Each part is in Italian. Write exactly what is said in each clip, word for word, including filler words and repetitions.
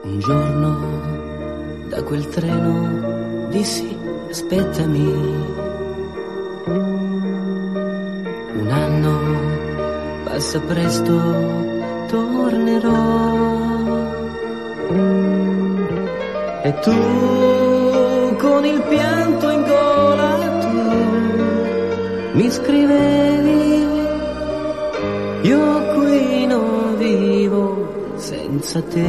Un giorno da quel treno dissi aspettami. Un anno passa presto, tornerò. E tu con il pianto in gola tu mi scrivevi, io qui non vivo senza te.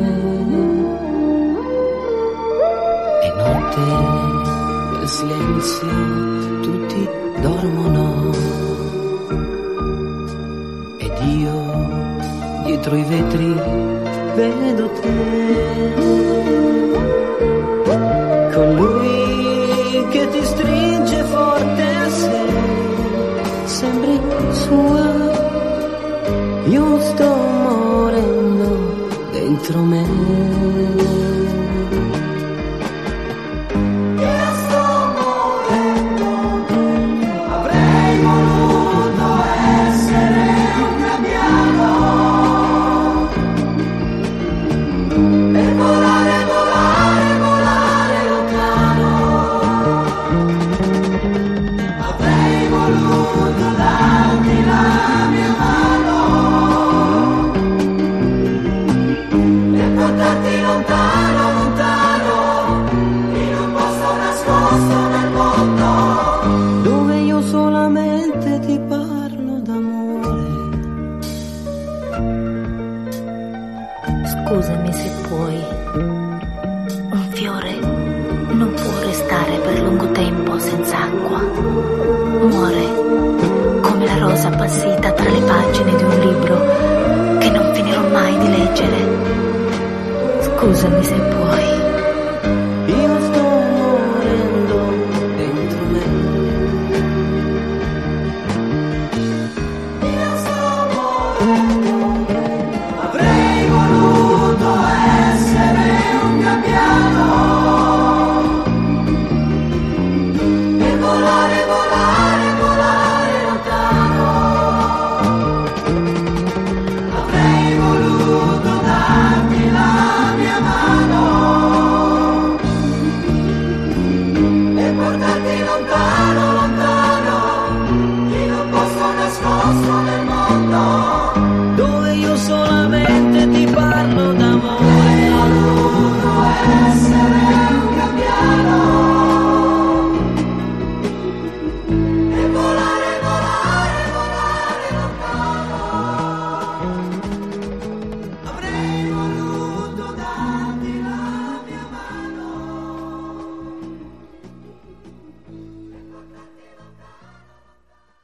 E notte nel silenzio tutti dormono ed io dietro i vetri vedo te. Con lui che ti stringe forte a sé, sembri sua, io sto morendo dentro me. Scusami se puoi, un fiore non può restare per lungo tempo senza acqua. Muore come la rosa appassita tra le pagine di un libro che non finirò mai di leggere. Scusami se puoi.